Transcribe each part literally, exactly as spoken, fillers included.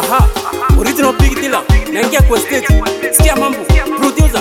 Aha, original big dealer. Naingia kwa stage. Sikia mambo, producer.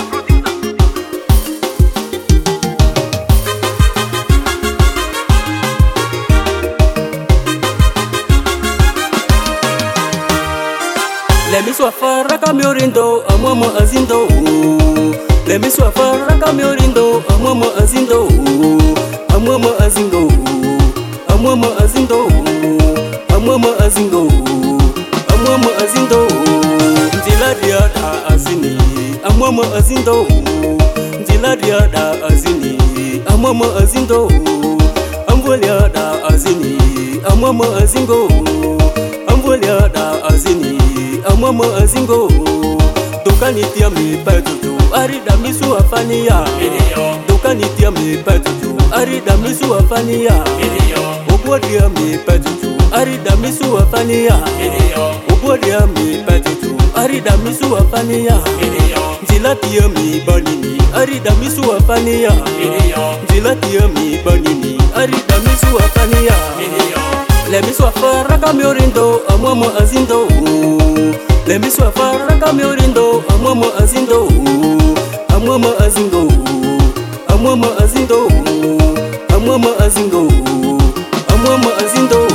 Lemi swafara kamyorindo, amama azindo. Lemi swafara kamyorindo, amama azindo. Amama azindo. Amama azindo. Amama azindo. Amama azindo. Njila dia da azini. Amama azindo. Njila dia da azini. Amama azindo. Amvolia da azini. Amama azingo. Amvolia da azini. Amama azingo. Dokani tia mi patutu. Arida misu afania. Dokani tia mi patutu. Arida misu afania. Obodia mi patutu. Arida misu afania. Obodia mi patutu. Arida misu afania. Njila tia mi banini. Arida misu afania. Njila tia mi banini. Arida misu afania. Lemi swafara kamyorindo, amama azindo. Lemi swafara kamyorindo, amama azindo. Amama azindo. Amama azindo. Amama azindo. Amama azindo.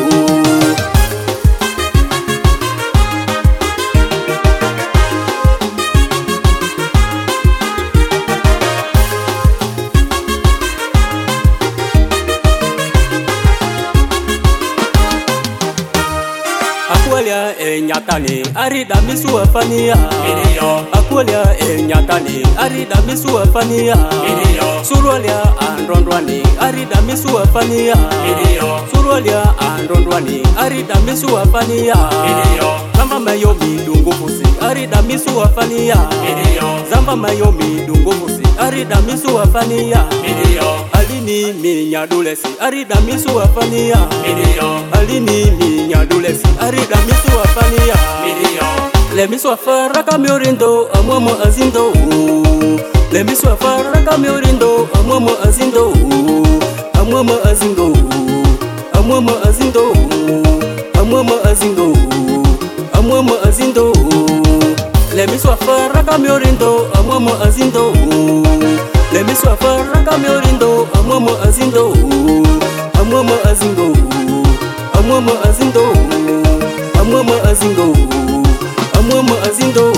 Akwalia e nyatani, arida misu afania. Akwalia e nyatani, arida misu afania. Surwalia androndwani, arida misu afania. Surwalia androndwani, arida misu afania. Zamba mayo midungu fusi, arida misu afania. Zamba mayo midungu fusi, arida misu afania. Alini minya dulesi, arida misu afania. Alini minya dulesi, arida misu afania. Lemi swafara kamyorindo, amama azindo. Lemi swafara kamyorindo, amama azindo. Amama azindo. Amama azindo. Amama azindo. Amama azindo. Lemi swafara kamyorindo, amama azindo. Lemi swafara kamyorindo, amama azindo. Amama azindo. Amama azindo. Amama azindo. Amama azindo.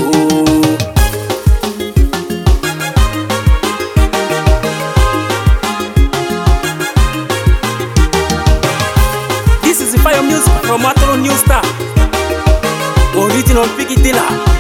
This is the fire music from Matro New Star. Original Big Dealer.